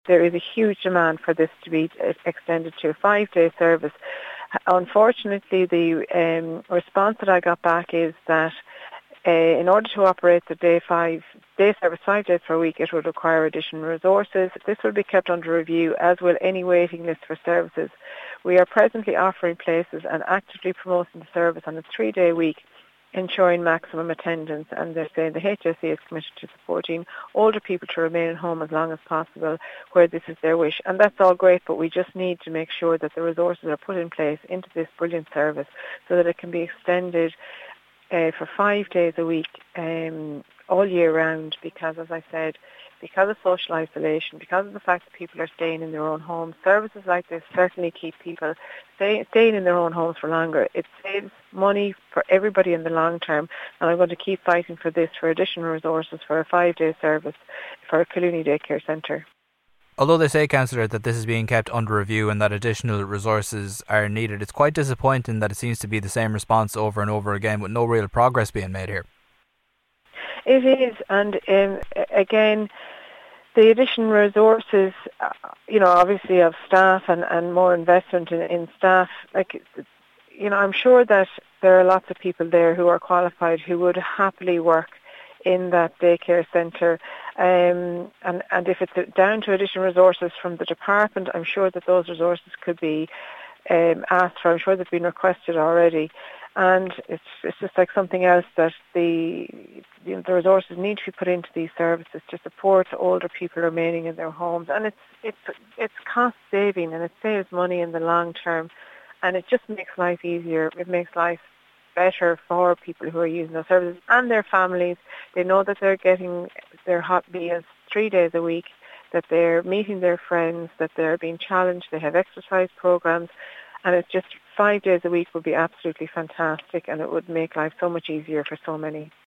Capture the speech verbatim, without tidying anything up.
there is a huge demand for this to be extended to a five-day service. Unfortunately, the um, response that I got back is that uh, in order to operate the day five day service five days per week, it would require additional resources. This will be kept under review, as will any waiting list for services. We are presently offering places and actively promoting the service on a three-day week, ensuring maximum attendance, and they're saying the H S E is committed to supporting older people to remain at home as long as possible where this is their wish. And that's all great, but we just need to make sure that the resources are put in place into this brilliant service so that it can be extended uh, for five days a week um, all year round, because, as I said, because of social isolation, because of the fact that people are staying in their own homes, services like this certainly keep people stay, staying in their own homes for longer. It saves money for everybody in the long term, and I'm going to keep fighting for this, for additional resources for a five-day service for a Collooney Daycare Centre. Although they say, Councillor, that this is being kept under review and that additional resources are needed, it's quite disappointing that it seems to be the same response over and over again with no real progress being made here. It is, and um, again, the additional resources, uh, you know, obviously of staff and, and more investment in, in staff, like, you know, I'm sure that there are lots of people there who are qualified who would happily work in that daycare centre. Um, and, and if it's down to additional resources from the department, I'm sure that those resources could be um, asked for. I'm sure they've been requested already. And it's it's just like something else that the you know, the resources need to be put into these services to support older people remaining in their homes, and it's it's it's cost saving and it saves money in the long term, and it just makes life easier. It makes life better for people who are using those services and their families. They know that they're getting their hot meals three days a week, that they're meeting their friends, that they're being challenged. They have exercise programs. And it's just five days a week would be absolutely fantastic, and it would make life so much easier for so many.